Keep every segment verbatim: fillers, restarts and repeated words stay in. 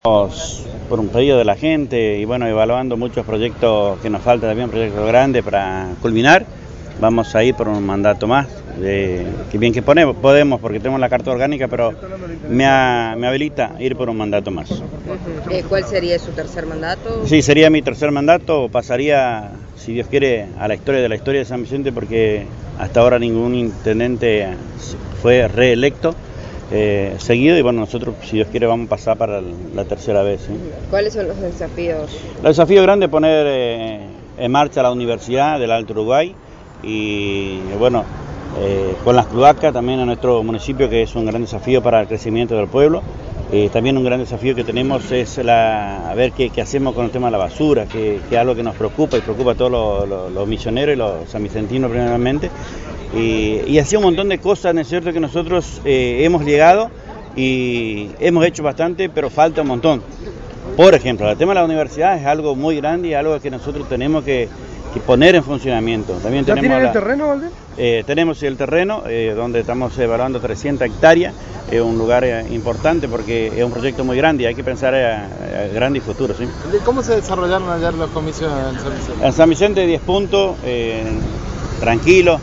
Por un pedido de la gente y bueno, evaluando muchos proyectos que nos falta también, proyectos grandes para culminar, vamos a ir por un mandato más, de, que bien que ponemos, podemos porque tenemos la carta orgánica, pero me, a, me habilita ir por un mandato más. Uh-huh. ¿Cuál sería su tercer mandato? Sí, sería mi tercer mandato, pasaría, si Dios quiere, a la historia de la historia de San Vicente, porque hasta ahora ningún intendente fue reelecto. Eh, seguido y bueno, nosotros si Dios quiere vamos a pasar para la tercera vez. ¿sí? ¿Cuáles son los desafíos? El desafío grande es poner eh, en marcha la Universidad del Alto Uruguay y bueno, eh, con las cloacas también en nuestro municipio, que es un gran desafío para el crecimiento del pueblo. Eh, también un gran desafío que tenemos es la, a ver qué, qué hacemos con el tema de la basura, que, que es algo que nos preocupa y preocupa a todos los, los, los misioneros y los sanvicentinos primeramente. Y, y así un montón de cosas, ¿no es cierto?, que nosotros eh, hemos llegado y hemos hecho bastante, pero falta un montón. Por ejemplo, el tema de la universidad es algo muy grande y algo que nosotros tenemos que, que poner en funcionamiento. También ¿Ya tenemos tienen la, el terreno, Valde? Eh, tenemos el terreno eh, donde estamos evaluando trescientas hectáreas, es eh, un lugar eh, importante porque es un proyecto muy grande y hay que pensar a, a grande y futuro. ¿sí? ¿Cómo se desarrollaron ayer los comicios en San Vicente? En San Vicente diez puntos, eh, tranquilo.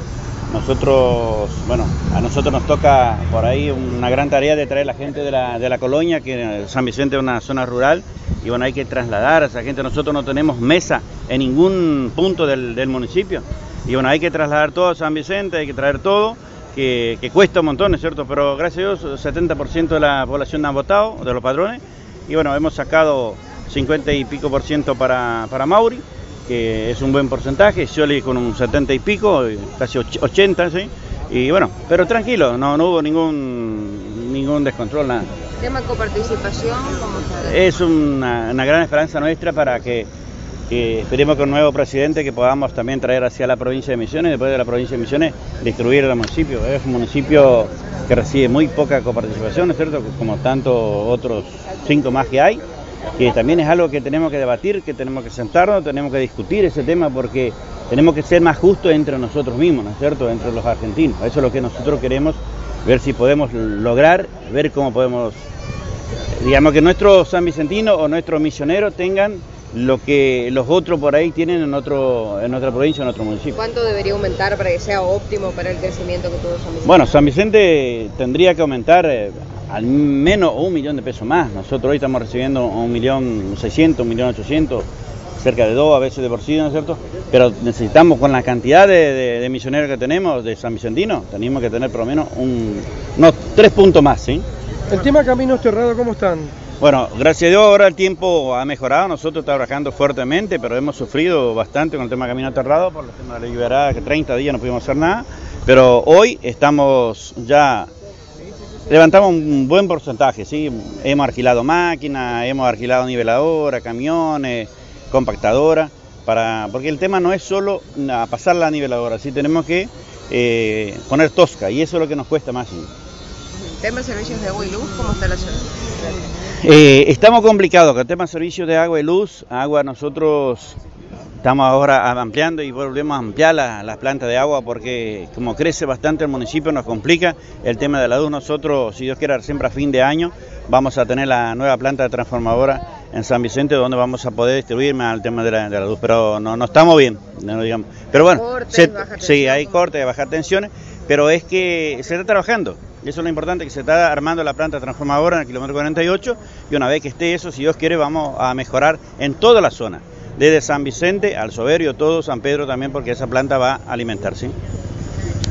Nosotros, bueno, a nosotros nos toca por ahí una gran tarea de traer a la gente de la, de la colonia, que San Vicente es una zona rural, y bueno, hay que trasladar a esa gente. Nosotros no tenemos mesa en ningún punto del, del municipio, y bueno, hay que trasladar todo a San Vicente, hay que traer todo, que, que cuesta un montón, ¿es cierto? Pero gracias a Dios, el setenta por ciento de la población han votado, de los padrones, y bueno, hemos sacado cincuenta y pico por ciento para, para Mauri, que es un buen porcentaje, Scioli con un setenta y pico, casi ochenta, ¿sí? Y bueno, pero tranquilo, no, no hubo ningún ningún descontrol, nada. ¿Tema coparticipación? ¿Cómo está? Es una, una gran esperanza nuestra para que, que esperemos con un nuevo presidente que podamos también traer hacia la provincia de Misiones, después de la provincia de Misiones, distribuir el municipio. Es un municipio que recibe muy poca coparticipación, ¿no es cierto?, como tantos otros cinco más que hay. Que también es algo que tenemos que debatir, que tenemos que sentarnos, tenemos que discutir ese tema porque tenemos que ser más justos entre nosotros mismos, ¿no es cierto?, entre los argentinos. Eso es lo que nosotros queremos, ver si podemos lograr, ver cómo podemos, digamos, que nuestros sanvicentinos o nuestros misioneros tengan lo que los otros por ahí tienen en otro en otra provincia, en otro municipio. ¿Cuánto debería aumentar para que sea óptimo para el crecimiento que todos San Vicente? Bueno, San Vicente tendría que aumentar eh, al menos un millón de pesos más. Nosotros hoy estamos recibiendo un millón seiscientos, un millón ochocientos, cerca de dos a veces de por sí, ¿no es cierto? Pero necesitamos, con la cantidad de, de, de misioneros que tenemos, de San Vicentino, tenemos que tener por lo menos un, unos tres puntos más, ¿sí? El tema caminos terrados, ¿cómo están? Bueno, gracias a Dios ahora el tiempo ha mejorado, nosotros estamos trabajando fuertemente, pero hemos sufrido bastante con el tema de camino aterrado por el tema de la liberada, que treinta días no pudimos hacer nada, pero hoy estamos ya, levantamos un buen porcentaje, ¿sí? Hemos alquilado máquinas, hemos alquilado niveladora, camiones, compactadora, para, porque el tema no es solo a pasar la niveladora, sí tenemos que eh, poner tosca y eso es lo que nos cuesta más. ¿sí? ¿Tema de servicios de agua y luz? ¿Cómo está la zona? Eh, estamos complicados con el tema de servicios de agua y luz. Agua nosotros estamos ahora ampliando y volvemos a ampliar las la plantas de agua porque como crece bastante el municipio nos complica el tema de la luz. Nosotros, si Dios quiere, siempre a fin de año vamos a tener la nueva planta de transformadora en San Vicente donde vamos a poder distribuir más el tema de la, de la luz, pero no, no estamos bien, no digamos. Pero bueno, cortes, se, baja sí, hay cortes, bajas tensiones, pero es que se está trabajando. Y eso es lo importante, que se está armando la planta transformadora en el kilómetro cuarenta y ocho y una vez que esté eso, si Dios quiere, vamos a mejorar en toda la zona, desde San Vicente al Soberio, todo San Pedro también, porque esa planta va a alimentar, ¿sí?